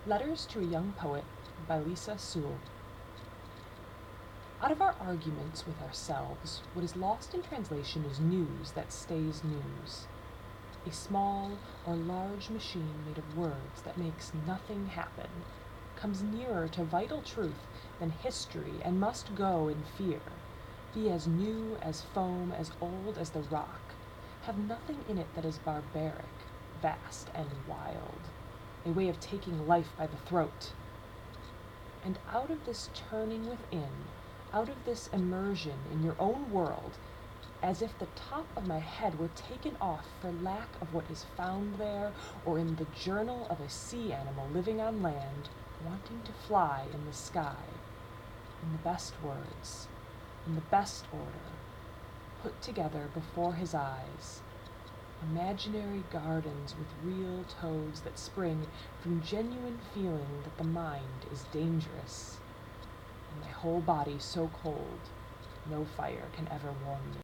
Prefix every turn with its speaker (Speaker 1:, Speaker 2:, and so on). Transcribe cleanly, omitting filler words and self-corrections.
Speaker 1: Letters to a Young Poet by Lisa Sewell. Out of our arguments with ourselves, what is lost in translation is news that stays news. A small or large machine made of words that makes nothing happen comes nearer to vital truth than history and must go in fear, be as new as foam, as old as the rock, have nothing in it that is barbaric, vast, and wild, a way of taking life by the throat. And out of this turning within, out of this immersion in your own world, as if the top of my head were taken off for lack of what is found there, or in the journal of a sea animal living on land, wanting to fly in the sky, in the best words, in the best order, put together before his eyes, imaginary gardens with real toads that spring from genuine feeling that the mind is dangerous, and my whole body so cold no fire can ever warm me.